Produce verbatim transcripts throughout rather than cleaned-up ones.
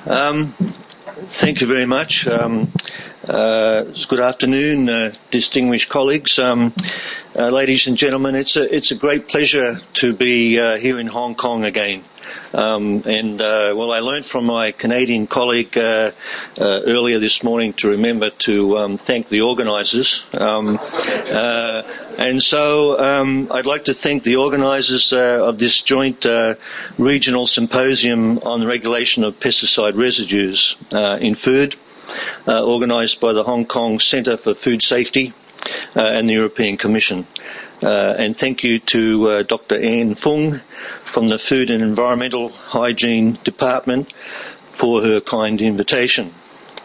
Um, thank you very much. Um, uh, good afternoon, uh, distinguished colleagues. Um, uh, ladies and gentlemen, it's a, it's a great pleasure to be uh, here in Hong Kong again. Um, and, uh, well, I learned from my Canadian colleague uh, uh, earlier this morning to remember to um, thank the organisers. Um, uh, and so um, I'd like to thank the organisers uh, of this joint uh, regional symposium on the regulation of pesticide residues uh, in food, uh, organised by the Hong Kong Centre for Food Safety uh, and the European Commission. Uh, and thank you to uh, Doctor Anne Fung from the Food and Environmental Hygiene Department for her kind invitation.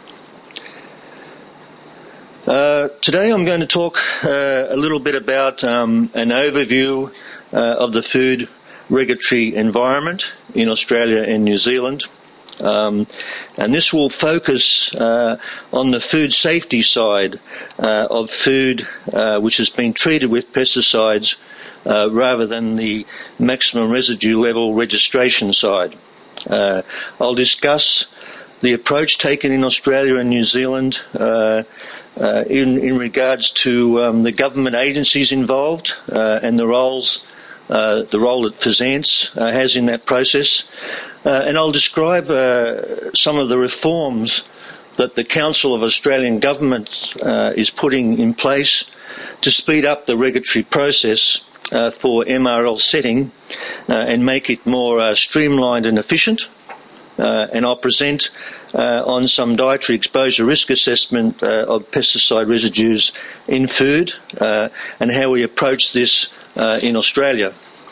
Uh, today I'm going to talk uh, a little bit about um, an overview uh, of the food regulatory environment in Australia and New Zealand. Um, and this will focus uh, on the food safety side uh, of food uh, which has been treated with pesticides uh, rather than the maximum residue level registration side. Uh, I'll discuss the approach taken in Australia and New Zealand uh, uh, in, in regards to um, the government agencies involved uh, and the roles Uh, the role that FSANZ uh, has in that process. Uh, and I'll describe uh, some of the reforms that the Council of Australian Governments uh, is putting in place to speed up the regulatory process uh, for M R L setting uh, and make it more uh, streamlined and efficient. Uh, and I'll present uh, on some dietary exposure risk assessment uh, of pesticide residues in food uh, and how we approach this uh, in Australia.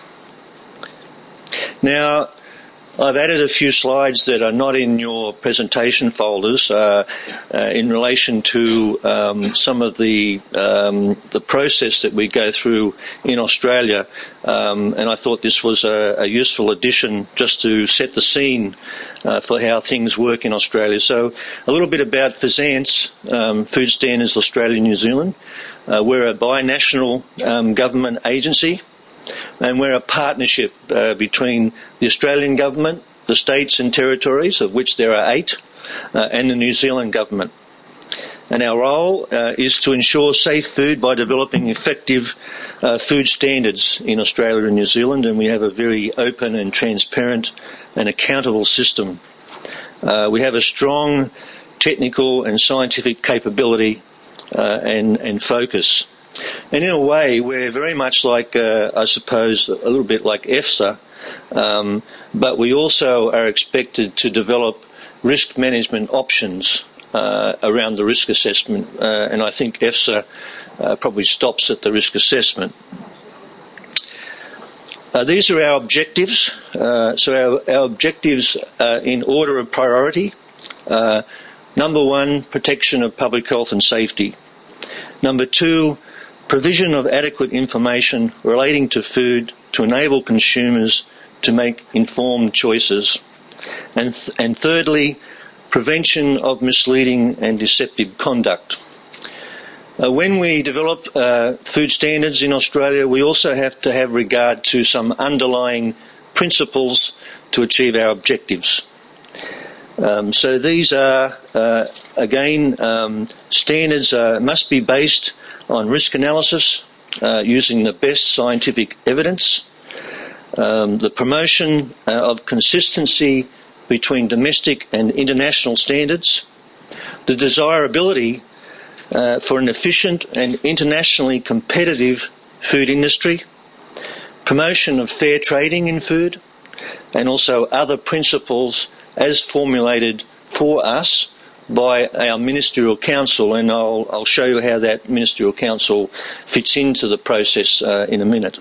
Now, I've added a few slides that are not in your presentation folders uh, uh, in relation to um, some of the um, the process that we go through in Australia, um, and I thought this was a, a useful addition just to set the scene uh, for how things work in Australia. So, a little bit about FSANZ, um, Food Standards Australia New Zealand. Uh, we're a binational um, government agency. And we're a partnership uh, between the Australian government, the states and territories, of which there are eight, uh, and the New Zealand government. And our role uh, is to ensure safe food by developing effective uh, food standards in Australia and New Zealand, and we have a very open and transparent and accountable system. Uh, we have a strong technical and scientific capability uh, and, and focus. And in a way, we're very much like, uh, I suppose, a little bit like EFSA, um, but we also are expected to develop risk management options uh, around the risk assessment, uh, and I think EFSA uh, probably stops at the risk assessment. Uh, these are our objectives. Uh, so our, our objectives uh, in order of priority. Uh, number one, protection of public health and safety. Number two, provision of adequate information relating to food to enable consumers to make informed choices. And, th- and thirdly, prevention of misleading and deceptive conduct. Uh, when we develop uh, food standards in Australia, we also have to have regard to some underlying principles to achieve our objectives. Um, so these are, uh, again, um, standards uh, must be based on risk analysis, uh, using the best scientific evidence, um, the promotion uh, of consistency between domestic and international standards, the desirability uh, for an efficient and internationally competitive food industry, promotion of fair trading in food, and also other principles as formulated for us by our Ministerial Council, and I'll, I'll show you how that Ministerial Council fits into the process uh, in a minute.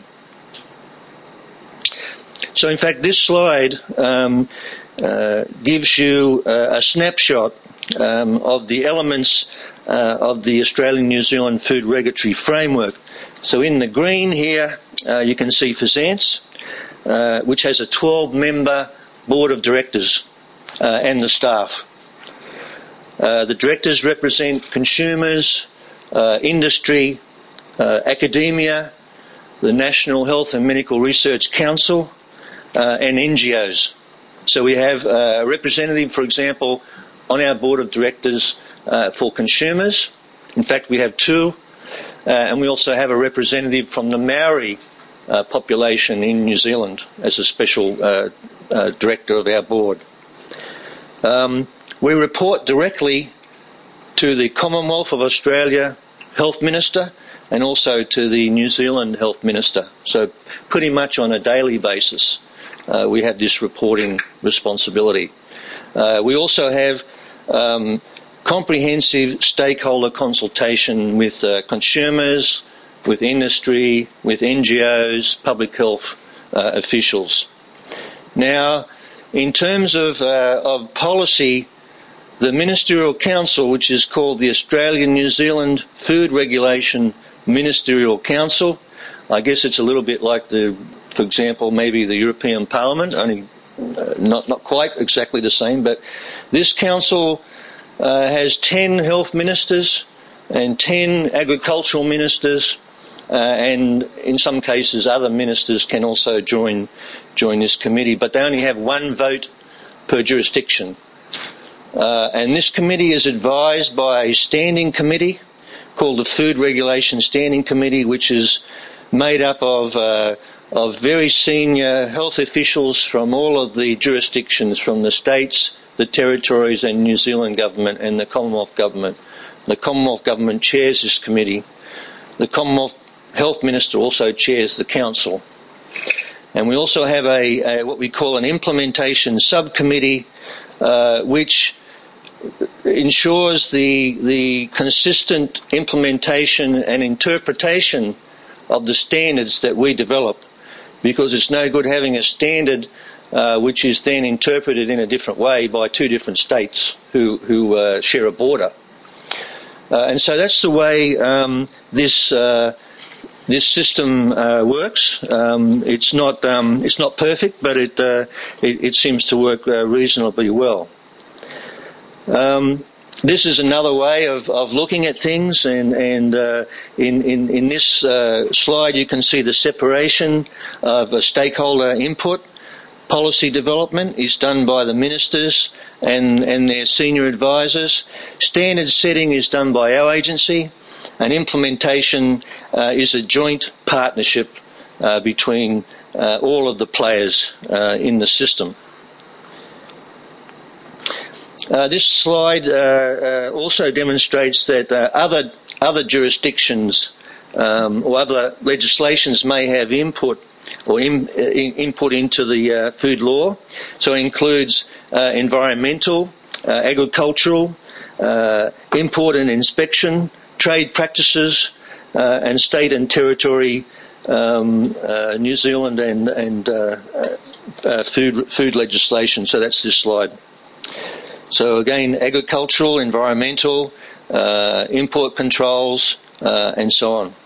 So in fact this slide um, uh, gives you uh, a snapshot um, of the elements uh, of the Australian New Zealand Food Regulatory Framework. So in the green here uh, you can see FSANZ, uh, which has a twelve member board of directors uh, and the staff. Uh, the directors represent consumers, uh, industry, uh, academia, the National Health and Medical Research Council, uh, and N G Os. So we have a representative, for example, on our board of directors uh, for consumers. In fact, we have two, uh, and we also have a representative from the Maori uh, population in New Zealand as a special uh, uh, director of our board. Um, we report directly to the Commonwealth of Australia Health Minister and also to the New Zealand Health Minister. So pretty much on a daily basis, uh, we have this reporting responsibility. Uh, we also have um, comprehensive stakeholder consultation with uh, consumers, with industry, with N G Os, public health uh, officials. Now, in terms of, uh, of policy, the Ministerial Council, which is called the Australian-New Zealand Food Regulation Ministerial Council, I guess it's a little bit like the, for example, maybe the European Parliament, only uh, not not quite exactly the same, but this council uh, has ten health ministers and ten agricultural ministers, uh, and in some cases other ministers can also join join this committee, but they only have one vote per jurisdiction. Uh, and this committee is advised by a standing committee called the Food Regulation Standing Committee, which is made up of uh, of very senior health officials from all of the jurisdictions, from the states, the territories and New Zealand government and the Commonwealth government. The Commonwealth government chairs this committee. The Commonwealth Health Minister also chairs the council. And we also have a, a what we call an implementation subcommittee, uh, which ensures the the consistent implementation and interpretation of the standards that we develop, because it's no good having a standard uh, which is then interpreted in a different way by two different states who who uh, share a border. Uh, and so that's the way um, this uh, this system uh, works. Um, it's not um, it's not perfect, but it uh, it, it seems to work uh, reasonably well. Um, this is another way of, of looking at things, and, and uh, in, in, in this uh, slide you can see the separation of a stakeholder input. Policy development is done by the ministers and, and their senior advisors. Standard setting is done by our agency, and implementation uh, is a joint partnership uh, between uh, all of the players uh, in the system. Uh, this slide uh, uh, also demonstrates that uh, other other jurisdictions um, or other legislations may have input or in, in, input into the uh, food law. So it includes uh, environmental, uh, agricultural, uh, import and inspection, trade practices, uh, and state and territory, um, uh, New Zealand and, and uh, uh, food food legislation. So that's this slide. So again, agricultural, environmental, uh, import controls, uh, and so on.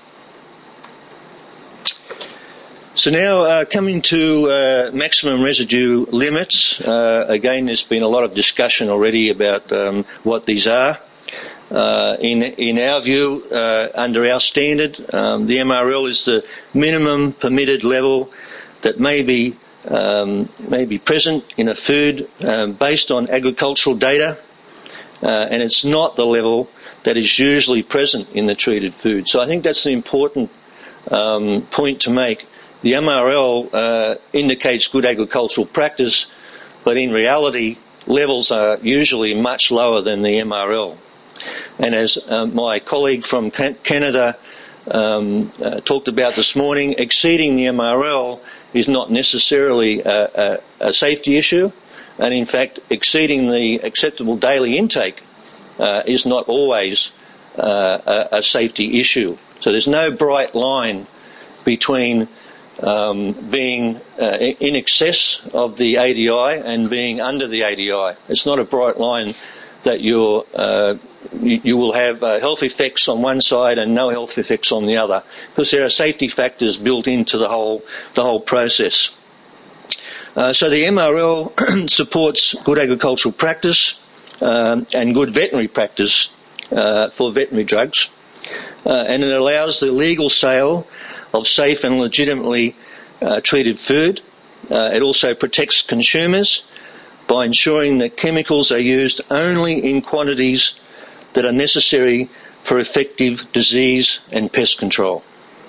So now uh, coming to uh, maximum residue limits. Uh, again, there's been a lot of discussion already about um, what these are. Uh, in in our view, uh, under our standard, um, the M R L is the minimum permitted level that may be Um, may be present in a food um, based on agricultural data, uh, and it's not the level that is usually present in the treated food. So I think that's an important um, point to make. The M R L uh, indicates good agricultural practice, but in reality, levels are usually much lower than the M R L. And as uh, my colleague from Canada um, uh, talked about this morning, exceeding the M R L is not necessarily a, a, a safety issue, and in fact exceeding the acceptable daily intake uh, is not always uh, a, a safety issue. So there's no bright line between um, being uh, in excess of the A D I and being under the A D I. It's not a bright line that you're, uh, you, you will have uh, health effects on one side and no health effects on the other, because there are safety factors built into the whole the whole process. Uh, so the M R L supports good agricultural practice um, and good veterinary practice uh, for veterinary drugs, uh, and it allows the legal sale of safe and legitimately uh, treated food. Uh, it also protects consumers by ensuring that chemicals are used only in quantities that are necessary for effective disease and pest control.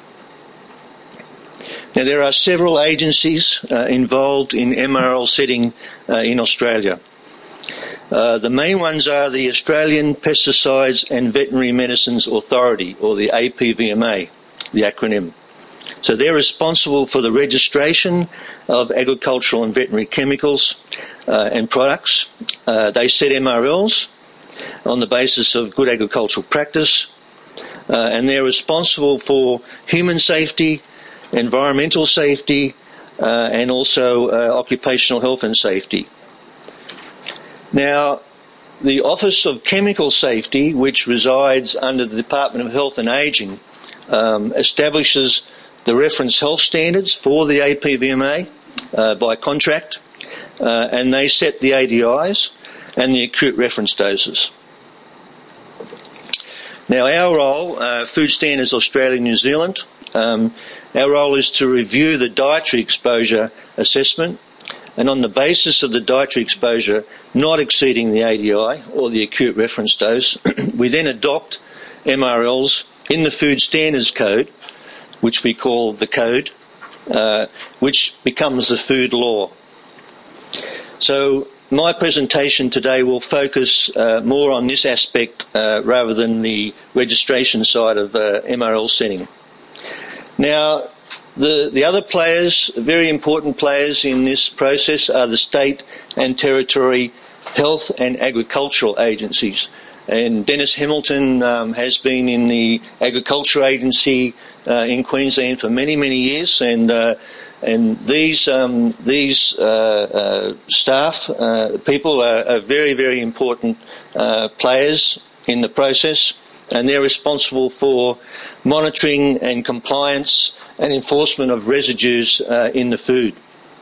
Now, there are several agencies uh, involved in M R L setting uh, in Australia. Uh, the main ones are the Australian Pesticides and Veterinary Medicines Authority, or the A P V M A, the acronym. So they're responsible for the registration of agricultural and veterinary chemicals uh, and products. Uh, they set M R Ls on the basis of good agricultural practice, uh, and they're responsible for human safety, environmental safety, uh, and also uh, occupational health and safety. Now, the Office of Chemical Safety, which resides under the Department of Health and Ageing, um, establishes the reference health standards for the A P V M A uh, by contract, uh, and they set the A D Is and the acute reference doses. Now, our role, uh, Food Standards Australia New Zealand, um, our role is to review the dietary exposure assessment, and on the basis of the dietary exposure not exceeding the A D I or the acute reference dose, we then adopt M R Ls in the Food Standards Code, which we call the Code, uh, which becomes the food law. So my presentation today will focus uh, more on this aspect uh, rather than the registration side of uh, M R L setting. Now, The, the other players, very important players in this process, are the state and territory health and agricultural agencies. And Dennis Hamilton um, has been in the agriculture agency uh, in Queensland for many, many years, and uh, and these um, these uh, uh, staff uh, people are, are very, very important uh, players in the process, and they're responsible for monitoring and compliance and enforcement of residues uh, in the food.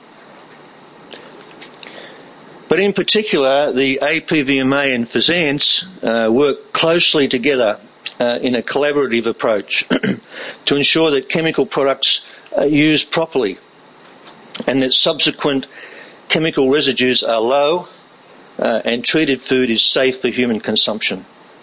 But in particular, the A P V M A and FSANZ uh, work closely together uh, in a collaborative approach to ensure that chemical products are used properly and that subsequent chemical residues are low uh, and treated food is safe for human consumption.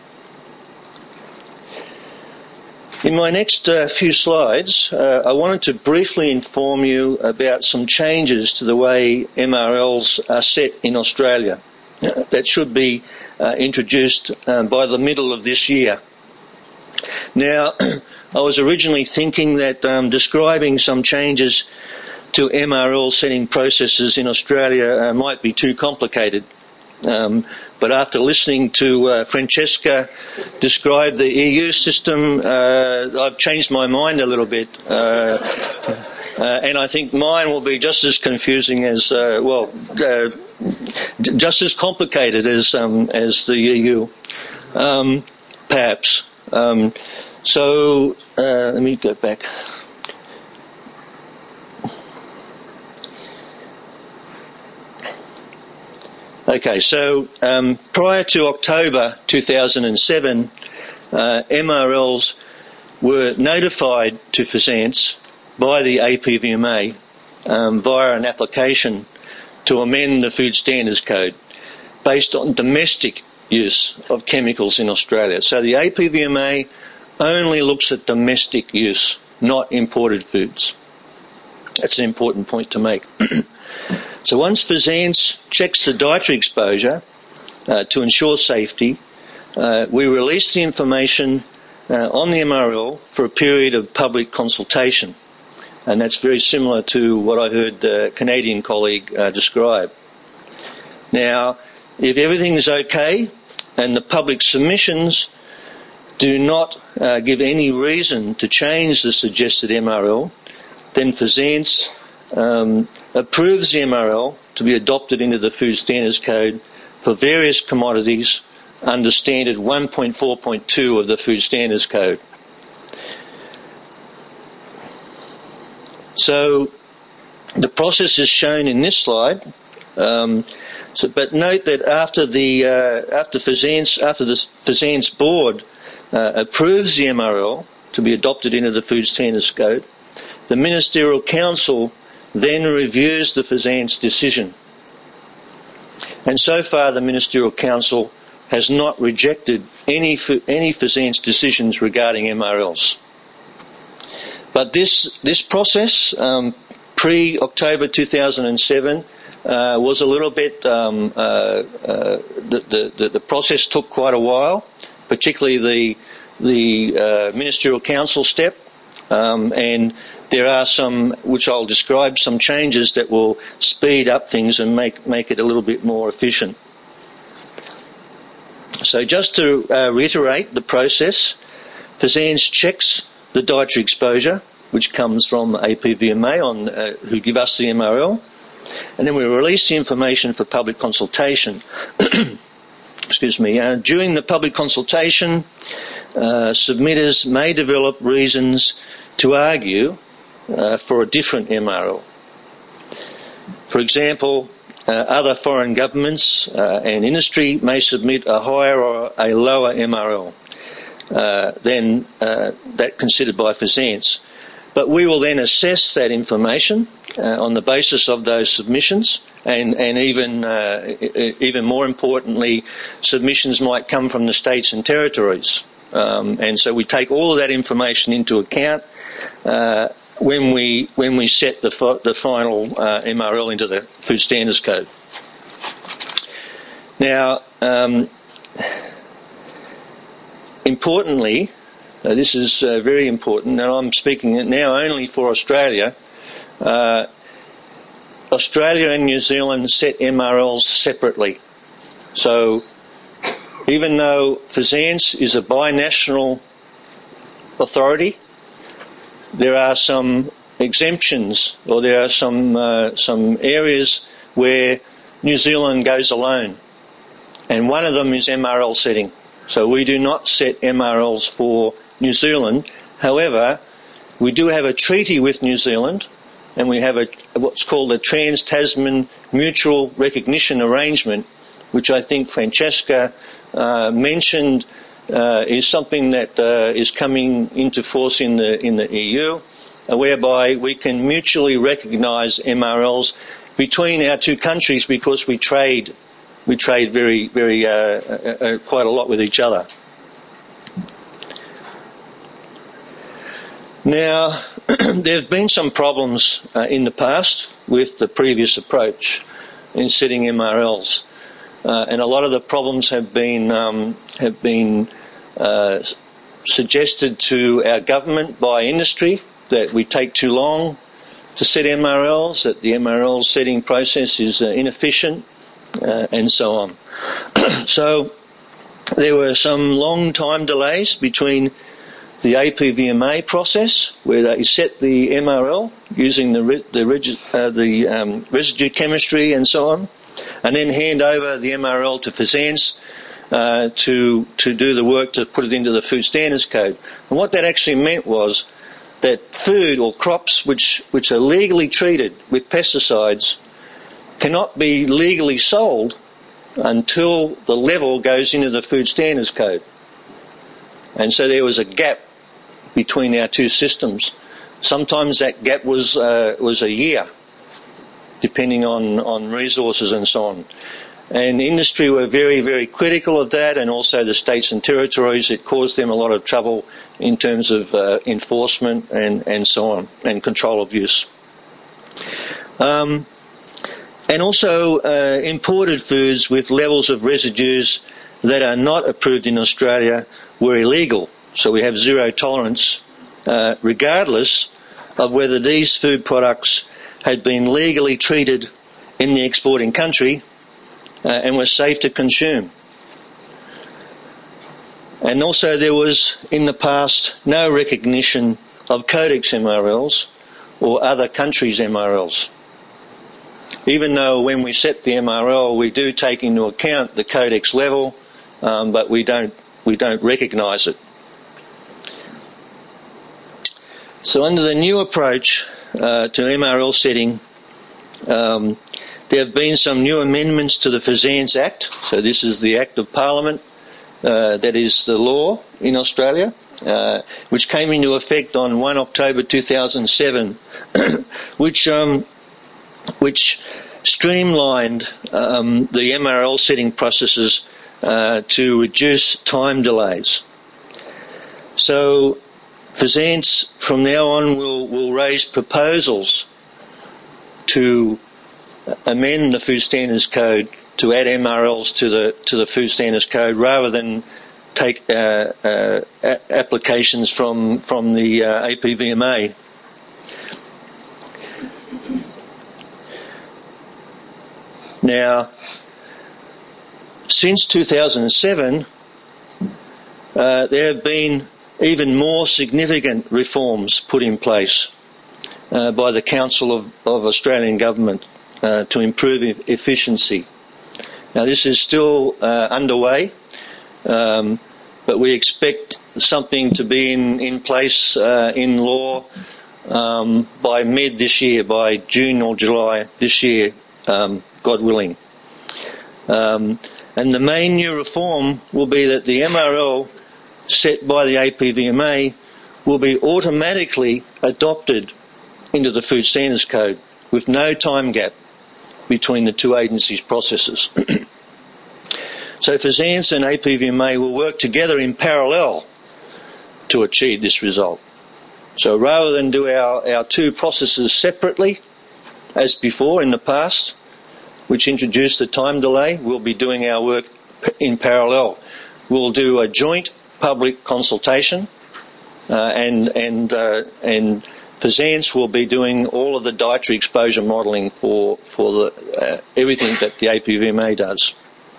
In my next uh, few slides, uh, I wanted to briefly inform you about some changes to the way M R Ls are set in Australia uh, that should be uh, introduced uh, by the middle of this year. Now, I was originally thinking that um, describing some changes to M R L setting processes in Australia uh, might be too complicated. Um, but after listening to uh, Francesca describe the E U system, uh, I've changed my mind a little bit, uh, uh, and I think mine will be just as confusing as, uh, well, uh, just as complicated as um, as the E U, um, perhaps. Um, so uh, let me go back. Okay, so um, prior to October two thousand seven, uh, M R Ls were notified to FSANZ by the A P V M A um, via an application to amend the Food Standards Code based on domestic use of chemicals in Australia. So the A P V M A only looks at domestic use, not imported foods. That's an important point to make. So once FSANZ checks the dietary exposure uh, to ensure safety, uh, we release the information uh, on the M R L for a period of public consultation. And that's very similar to what I heard the Canadian colleague uh, describe. Now, if everything is okay and the public submissions do not uh, give any reason to change the suggested M R L, then FSANZ um, approves the M R L to be adopted into the Food Standards Code for various commodities under Standard one point four point two of the Food Standards Code. So the process is shown in this slide. Um, so, but note that after the uh, after FSANZ, after the FSANZ board uh, approves the M R L to be adopted into the Food Standards Code, the Ministerial Council then reviews the FSANZ decision. And so far the Ministerial Council has not rejected any any FSANZ decisions regarding M R Ls. But this this process, um, pre-October two thousand seven, uh, was a little bit. Um, uh, uh, the, the the process took quite a while, particularly the the uh, Ministerial Council step, um, and there are some, which I'll describe, some changes that will speed up things and make make it a little bit more efficient. So just to uh, reiterate the process, FSANZ checks the dietary exposure, which comes from A P V M A, on uh, who give us the M R L, and then we release the information for public consultation. Excuse me. Uh, during the public consultation, uh, submitters may develop reasons to argue uh, for a different M R L. For example, Uh, other foreign governments uh, and industry may submit a higher or a lower M R L uh, than uh, that considered by FSANZ. But we will then assess that information uh, on the basis of those submissions, and, and even uh, even more importantly, submissions might come from the states and territories. Um, and so we take all of that information into account uh, when we when we set the fi- the final uh, M R L into the Food Standards Code. Now, um, importantly, uh, this is uh, very important, and I'm speaking now only for Australia. Uh, Australia and New Zealand set M R Ls separately. So, even though FSANZ is a binational authority, there are some exemptions, or there are some uh, some areas where New Zealand goes alone, and one of them is M R L setting. So we do not set M R Ls for New Zealand. However, we do have a treaty with New Zealand, and we have a what's called a Trans-Tasman Mutual Recognition Arrangement, which I think Francesca uh, mentioned. Uh, is something that uh, is coming into force in the in the E U, uh, whereby we can mutually recognise M R Ls between our two countries, because we trade we trade very very uh, uh, uh, quite a lot with each other. Now, there have been some problems uh, in the past with the previous approach in setting M R Ls. Uh, and a lot of the problems have been um, have been uh, suggested to our government by industry, that we take too long to set M R Ls, that the M R L setting process is uh, inefficient, uh, and so on. So there were some long time delays between the A P V M A process, where they set the M R L using the re- the, regi- uh, the um, residue chemistry and so on, and then hand over the M R L to FSANZ uh, to to do the work to put it into the Food Standards Code. And what that actually meant was that food or crops which which are legally treated with pesticides cannot be legally sold until the level goes into the Food Standards Code. And so there was a gap between our two systems. Sometimes that gap was uh, was a year, depending on, on resources and so on. And industry were very, very critical of that, and also the states and territories. It caused them a lot of trouble in terms of uh, enforcement and, and so on, and control of use. Um, and also uh, imported foods with levels of residues that are not approved in Australia were illegal. So we have zero tolerance, uh, regardless of whether these food products had been legally treated in the exporting country uh, and were safe to consume. And also there was, in the past, no recognition of Codex M R Ls or other countries' M R Ls. Even though when we set the M R L, we do take into account the Codex level, um, but we don't we don't recognise it. So under the new approach uh, to M R L setting, um, there have been some new amendments to the FSANZ Act. So this is the Act of Parliament uh, that is the law in Australia, uh, which came into effect on the first of October two thousand seven, which um, which streamlined um, the M R L setting processes uh, to reduce time delays. So Fsanz from now on will, will raise proposals to amend the Food Standards Code to add M R Ls to the to the Food Standards Code rather than take uh, uh, a- applications from from the uh, A P V M A. Now, since two thousand seven, uh, there have been even more significant reforms put in place uh, by the Council of, of Australian Government uh, to improve e- efficiency. Now, this is still uh, underway, um, but we expect something to be in, in place uh, in law um, by mid this year, by June or July this year, um, God willing. Um, and the main new reform will be that the M R L set by the A P V M A will be automatically adopted into the Food Standards Code with no time gap between the two agencies' processes. So Fsanz and A P V M A will work together in parallel to achieve this result. So rather than do our, our two processes separately, as before in the past, which introduced the time delay, we'll be doing our work in parallel. We'll do a joint public consultation, uh, and and uh, and Fsanz will be doing all of the dietary exposure modelling for for the, uh, everything that the A P V M A does.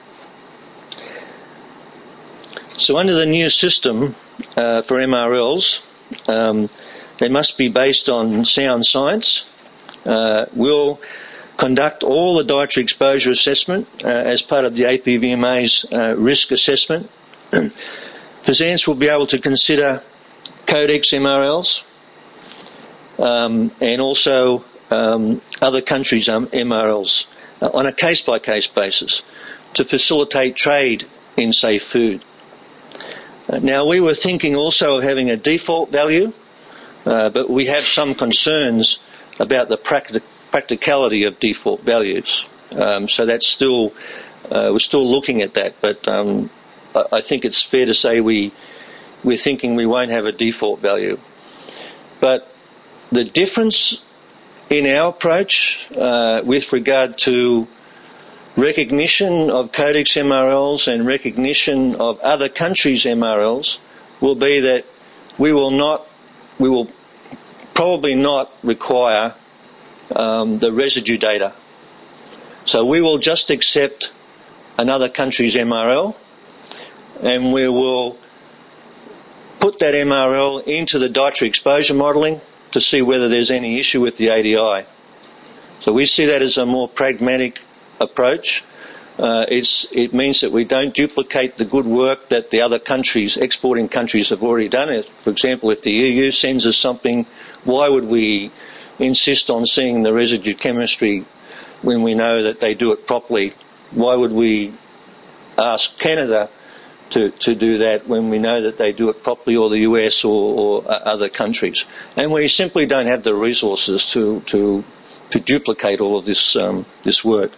So under the new system uh, for M R Ls, um, they must be based on sound science. Uh, we'll conduct all the dietary exposure assessment uh, as part of the A P V M A's uh, risk assessment. Fsanz will be able to consider Codex M R Ls um, and also um, other countries' um, M R Ls uh, on a case-by-case basis to facilitate trade in safe food. Uh, now, we were thinking also of having a default value, uh, but we have some concerns about the practic- practicality of default values. Um, so that's still, uh, we're still looking at that, but um, I think it's fair to say we, we're thinking we won't have a default value. But the difference in our approach uh, with regard to recognition of Codex M R Ls and recognition of other countries' M R Ls will be that we will not, we will probably not require um, the residue data. So we will just accept another country's M R L, and we will put that M R L into the dietary exposure modelling to see whether there's any issue with the A D I. So we see that as a more pragmatic approach. Uh, it's, it means that we don't duplicate the good work that the other countries, exporting countries, have already done. If, for example, if the E U sends us something, why would we insist on seeing the residue chemistry when we know that they do it properly? Why would we ask Canada to, to do that when we know that they do it properly, or the U S or, or other countries? And we simply don't have the resources to to, to duplicate all of this um, this work.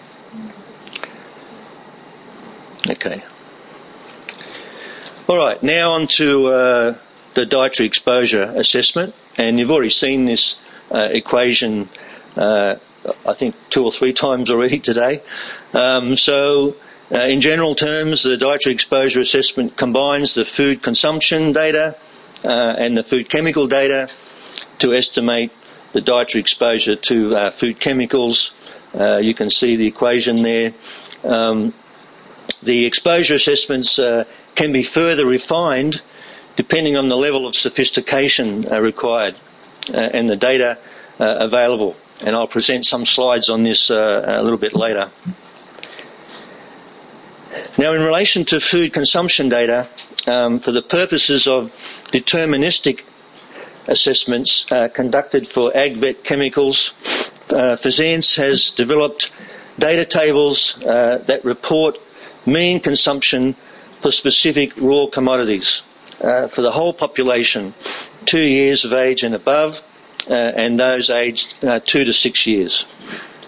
Okay. All right, now on to uh, the dietary exposure assessment, and you've already seen this uh, equation uh, I think two or three times already today. Um, so uh, in general terms, the dietary exposure assessment combines the food consumption data uh, and the food chemical data to estimate the dietary exposure to uh, food chemicals. Uh, you can see the equation there. Um, the exposure assessments uh, can be further refined depending on the level of sophistication uh, required uh, and the data uh, available. And I'll present some slides on this uh, a little bit later. Now, in relation to food consumption data, um, for the purposes of deterministic assessments uh, conducted for ag-vet chemicals, uh, Fsanz has developed data tables uh, that report mean consumption for specific raw commodities uh, for the whole population, two years of age and above, uh, and those aged uh, two to six years.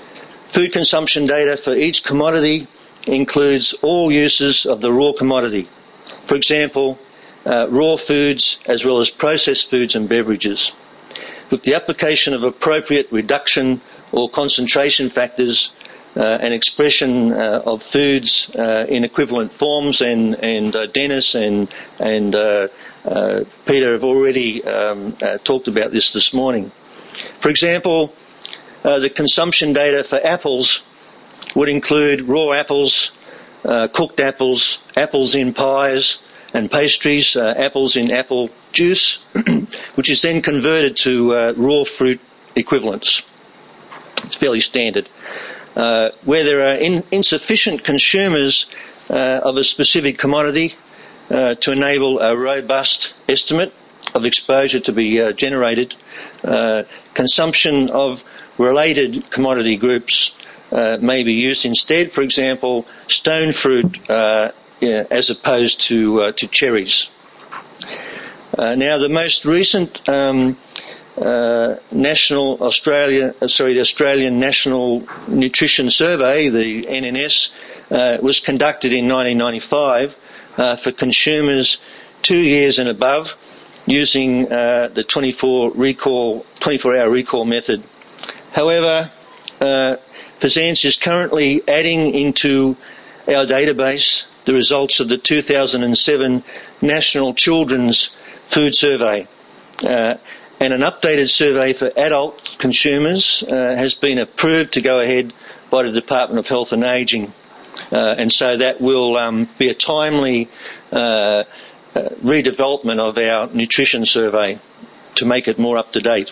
Food consumption data for each commodity includes all uses of the raw commodity. For example, uh, raw foods as well as processed foods and beverages. With the application of appropriate reduction or concentration factors uh, and expression uh, of foods uh, in equivalent forms, and, and uh, Dennis and, and uh, uh, Peter have already um, uh, talked about this this morning. For example, uh, the consumption data for apples would include raw apples, uh, cooked apples, apples in pies and pastries, uh, apples in apple juice, which is then converted to uh, raw fruit equivalents. It's fairly standard. Uh, where there are in, insufficient consumers uh, of a specific commodity uh, to enable a robust estimate of exposure to be uh, generated, uh, consumption of related commodity groups uh, may be used instead. For example, stone fruit uh, yeah, as opposed to uh, to cherries. Uh, now, the most recent um, uh, National Australia, uh, sorry, the Australian National Nutrition Survey, the N N S, uh, was conducted in nineteen ninety-five uh, for consumers two years and above, using uh, the twenty-four recall, twenty-four hour recall method. However, uh, FSANZ is currently adding into our database the results of the two thousand seven National Children's Food Survey. Uh, and an updated survey for adult consumers uh, has been approved to go ahead by the Department of Health and Ageing. Uh, and so that will um, be a timely uh, uh, redevelopment of our nutrition survey to make it more up to date.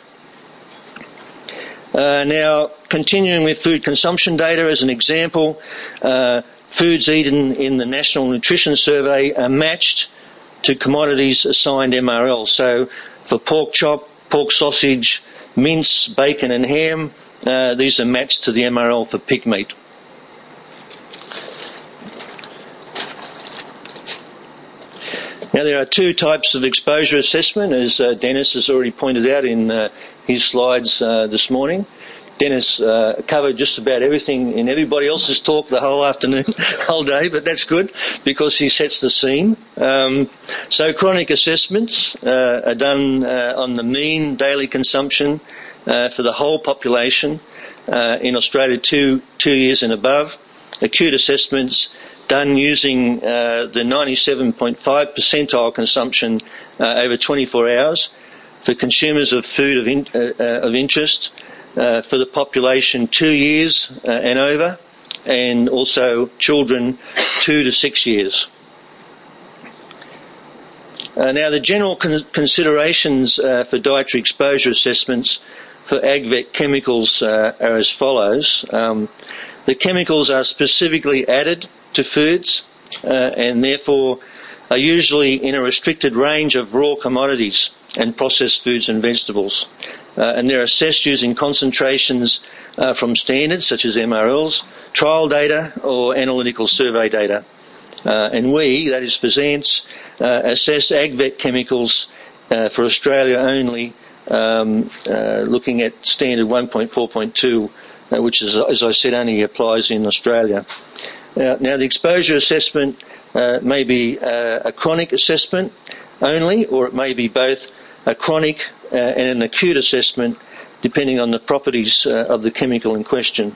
Uh, now, continuing with food consumption data as an example, uh, foods eaten in the National Nutrition Survey are matched to commodities assigned M R L. So for pork chop, pork sausage, mince, bacon and ham, uh, these are matched to the M R L for pig meat. Now, there are two types of exposure assessment, as uh, Dennis has already pointed out in uh, his slides uh, this morning. Dennis uh, covered just about everything in everybody else's talk the whole afternoon, whole day, but that's good because he sets the scene. Um, so chronic assessments uh, are done uh, on the mean daily consumption uh, for the whole population uh, in Australia two, two years and above. Acute assessments done using uh, the ninety-seven point five percentile consumption uh, over twenty-four hours for consumers of food of, in, uh, uh, of interest uh, for the population two years uh, and over, and also children two to six years. Uh, now, the general con- considerations uh, for dietary exposure assessments for AgVet chemicals uh, are as follows. Um, the chemicals are specifically added to foods uh, and therefore are usually in a restricted range of raw commodities and processed foods and vegetables. Uh, and they're assessed using concentrations uh, from standards such as M R Ls, trial data or analytical survey data. Uh, and we, that is FSANZ, uh, assess AgVet chemicals uh, for Australia only, um, uh, looking at standard one point four point two, uh, which is, as I said, only applies in Australia. Uh, now, the exposure assessment uh, may be uh, a chronic assessment only, or it may be both a chronic uh, and an acute assessment, depending on the properties uh, of the chemical in question.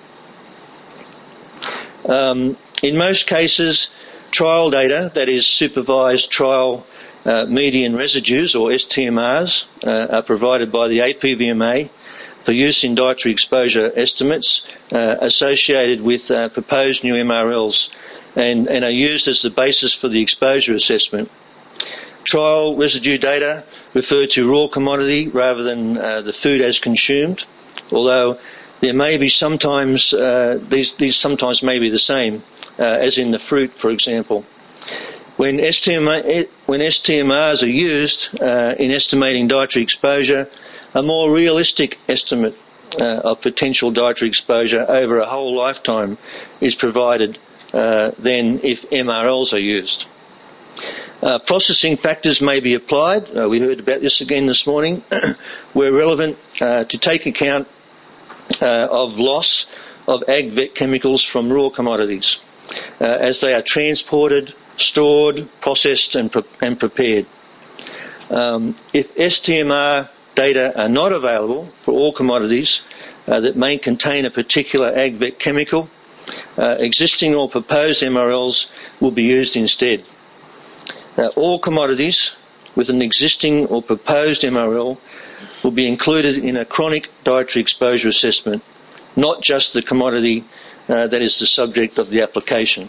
Um, in most cases, trial data, that is supervised trial uh, median residues, or S T M Rs, uh, are provided by the A P V M A for use in dietary exposure estimates uh, associated with uh, proposed new M R Ls and, and are used as the basis for the exposure assessment. Trial residue data refer to raw commodity rather than uh, the food as consumed, although there may be sometimes, uh, these, these sometimes may be the same, uh, as in the fruit, for example. When S T M R, when S T M Rs are used uh, in estimating dietary exposure, a more realistic estimate uh, of potential dietary exposure over a whole lifetime is provided uh, than if M R Ls are used. Uh, processing factors may be applied, uh, we heard about this again this morning, where relevant uh, to take account uh, of loss of ag vet chemicals from raw commodities uh, as they are transported, stored, processed and, pre- and prepared. Um, if S T M R data are not available for all commodities uh, that may contain a particular ag vet chemical, uh, existing or proposed M R Ls will be used instead. Uh, all commodities with an existing or proposed M R L will be included in a chronic dietary exposure assessment, not just the commodity uh, that is the subject of the application.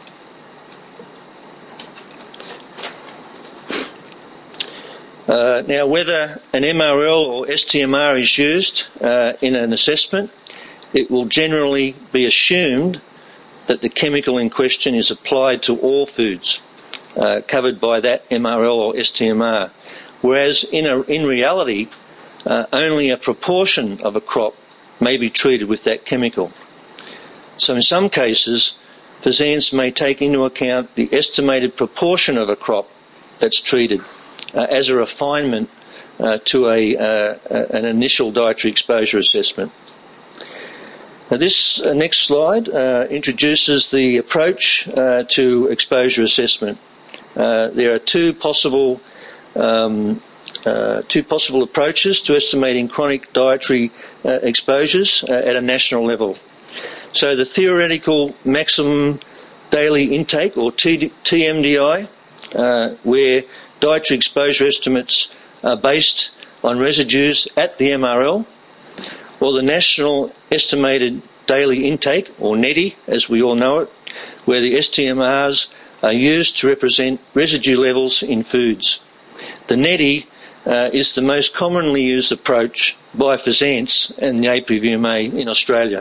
Uh, now, whether an M R L or S T M R is used uh, in an assessment, it will generally be assumed that the chemical in question is applied to all foods uh, covered by that M R L or S T M R, whereas in, a, in reality, uh, only a proportion of a crop may be treated with that chemical. So in some cases, FSANZ may take into account the estimated proportion of a crop that's treated uh, as a refinement uh, to a, uh, an initial dietary exposure assessment. Now this uh, next slide uh, introduces the approach uh, to exposure assessment. Uh, there are two possible um, uh, two possible approaches to estimating chronic dietary uh, exposures uh, at a national level. So the theoretical maximum daily intake, or T M D I, uh, where dietary exposure estimates are based on residues at the M R L, or the national estimated daily intake, or NEDI, as we all know it, where the S T M Rs are used to represent residue levels in foods. The NEDI uh, is the most commonly used approach by FSANZ and the A P V M A in Australia.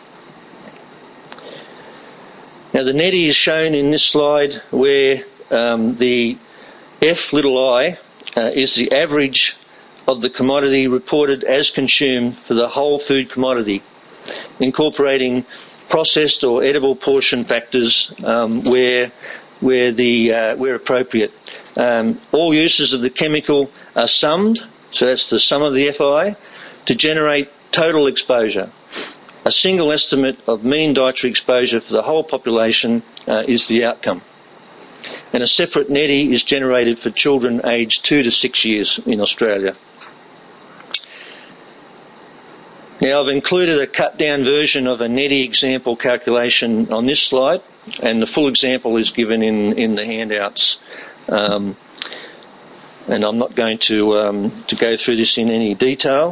Now the NEDI is shown in this slide where um, the F little I uh, is the average of the commodity reported as consumed for the whole food commodity, incorporating processed or edible portion factors um, where where the uh, where appropriate. Um, all uses of the chemical are summed, so that's the sum of the F I, to generate total exposure. A single estimate of mean dietary exposure for the whole population uh, is the outcome. And a separate NEDI is generated for children aged two to six years in Australia. Now I've included a cut-down version of a NEDI example calculation on this slide, and the full example is given in, in the handouts. Um, and I'm not going to, um, to go through this in any detail.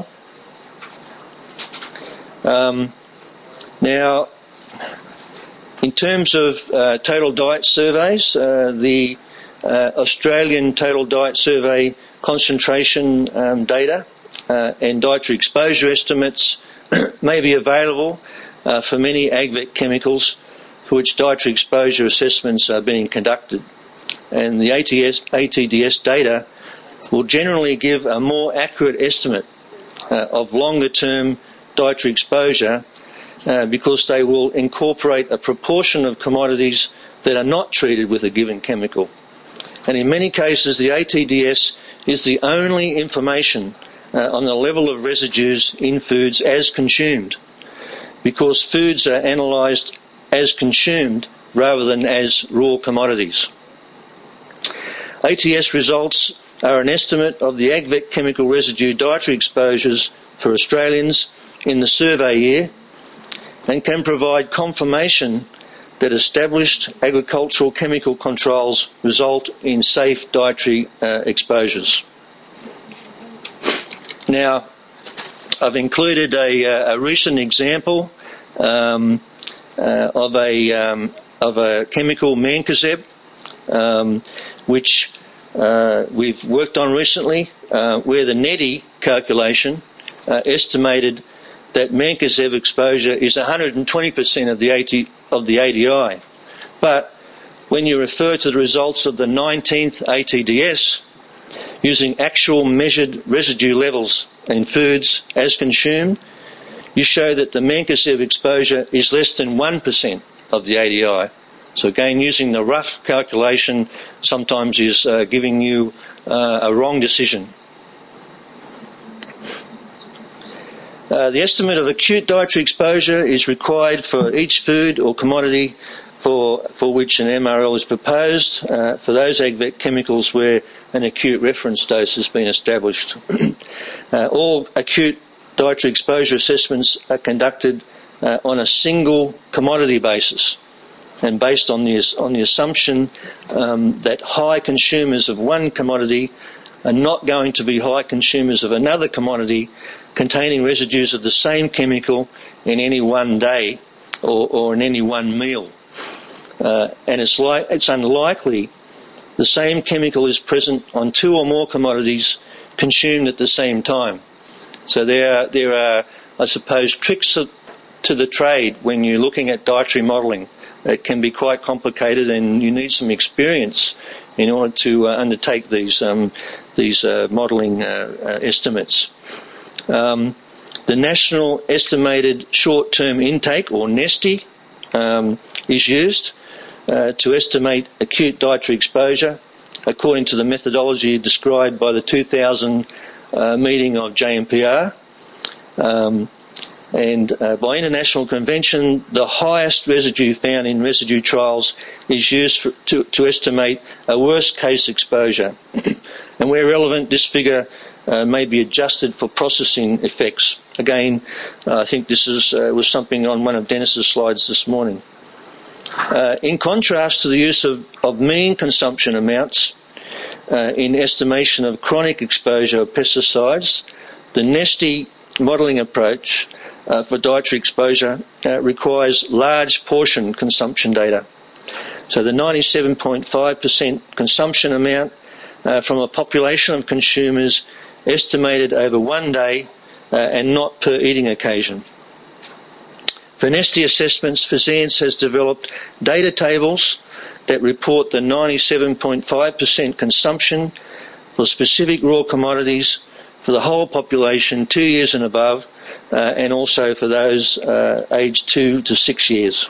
Um, now, in terms of uh, total diet surveys, uh, the uh, Australian Total Diet Survey concentration um, data uh, and dietary exposure estimates may be available uh, for many ag vet chemicals for which dietary exposure assessments are being conducted. And the A T S, A T D S data will generally give a more accurate estimate uh, of longer-term dietary exposure uh, because they will incorporate a proportion of commodities that are not treated with a given chemical. And in many cases, the A T D S is the only information uh, on the level of residues in foods as consumed, because foods are analysed as consumed rather than as raw commodities. A T S results are an estimate of the ag vet chemical residue dietary exposures for Australians in the survey year and can provide confirmation that established agricultural chemical controls result in safe dietary uh, exposures. Now, I've included a, a recent example um, uh, of a um, of a chemical mancozeb, um, which uh, we've worked on recently, uh, where the NEDI calculation uh, estimated that mancozeb exposure is one hundred twenty percent of the A T, of the A D I. But when you refer to the results of the nineteenth A T D S, using actual measured residue levels in foods as consumed, you show that the mancozeb exposure is less than one percent of the A D I. So again, using the rough calculation sometimes is uh, giving you uh, a wrong decision. Uh, the estimate of acute dietary exposure is required for each food or commodity for for which an M R L is proposed, uh, for those ag chemicals where an acute reference dose has been established. uh, all acute dietary exposure assessments are conducted uh, on a single commodity basis and based on the, on the assumption um, that high consumers of one commodity are not going to be high consumers of another commodity containing residues of the same chemical in any one day or, or in any one meal. Uh, and it's, like, it's unlikely the same chemical is present on two or more commodities consumed at the same time. So there are, there are I suppose, tricks to the trade when you're looking at dietary modelling. It can be quite complicated, and you need some experience in order to uh, undertake these um, these uh, modelling uh, uh, estimates. Um, the National Estimated Short-Term Intake, or NESTI, um, is used uh, to estimate acute dietary exposure according to the methodology described by the two thousand uh, meeting of J M P R. Um, and uh, by international convention, the highest residue found in residue trials is used for, to, to estimate a worst-case exposure. And where relevant, this figure uh, may be adjusted for processing effects. Again, uh, I think this is, uh, was something on one of Dennis's slides this morning. Uh, in contrast to the use of, of mean consumption amounts uh, in estimation of chronic exposure of pesticides, the NESTI modelling approach uh, for dietary exposure uh, requires large portion consumption data. So the ninety-seven point five percent consumption amount uh, from a population of consumers estimated over one day uh, and not per eating occasion. For NESTI assessments, FSANZ has developed data tables that report the ninety-seven point five percent consumption for specific raw commodities for the whole population two years and above, uh, and also for those uh, aged two to six years.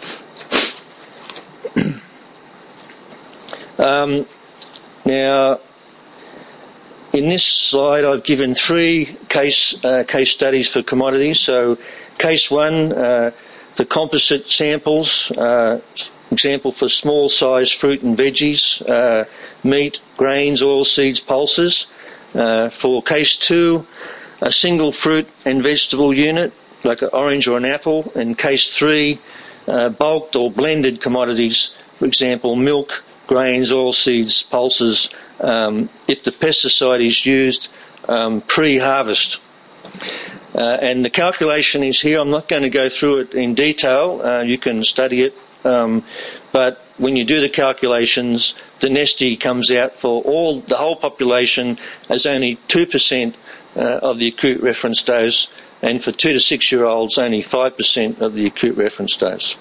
um, now, in this slide, I've given three case uh, case studies for commodities. So, case one, uh, the composite samples, uh, example for small size fruit and veggies, uh, meat, grains, oilseeds, pulses. Uh, for case two, a single fruit and vegetable unit, like an orange or an apple. And case three, uh, bulked or blended commodities, for example, milk, grains, oilseeds, pulses, um, if the pesticide is used um, pre-harvest. Uh, and the calculation is here. I'm not going to go through it in detail. Uh, you can study it. Um, but when you do the calculations, the NESTI comes out for all the whole population as only two percent uh, of the acute reference dose, and for two to six year olds only five percent of the acute reference dose.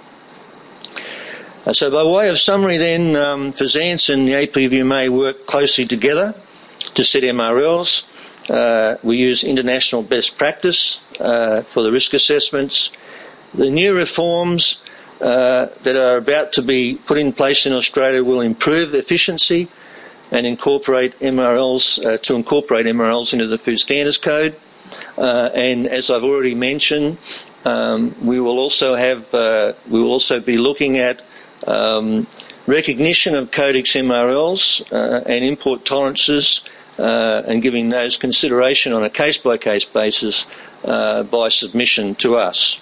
Uh, so by way of summary then, um, FSANZ and the A P V M A work closely together to set M R Ls. Uh, we use international best practice uh, for the risk assessments. The new reforms uh, that are about to be put in place in Australia will improve efficiency and incorporate M R Ls uh, to incorporate M R Ls into the Food Standards Code. Uh, and as I've already mentioned, um, we will also have uh, we will also be looking at um, recognition of Codex M R Ls uh, and import tolerances. Uh, and giving those consideration on a case-by-case basis uh, by submission to us.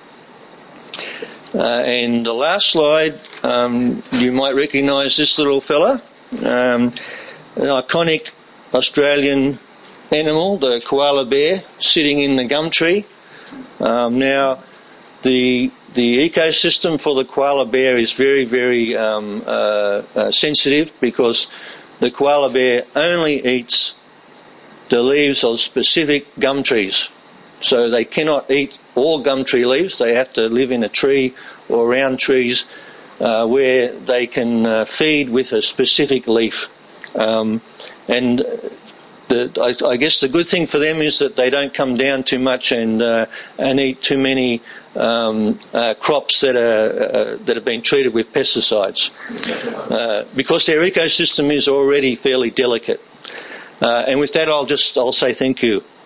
Uh, and the last slide, um, you might recognise this little fella, um, an iconic Australian animal, the koala bear, sitting in the gum tree. Um, now, the the ecosystem for the koala bear is very, very um, uh, uh, sensitive, because the koala bear only eats the leaves of specific gum trees. So they cannot eat all gum tree leaves. They have to live in a tree or around trees uh, where they can uh, feed with a specific leaf. Um, and the, I, I guess the good thing for them is that they don't come down too much and uh, and eat too many um, uh, crops that are uh, that have been treated with pesticides, uh, because their ecosystem is already fairly delicate. Uh, and with that, I'll just I'll say thank you.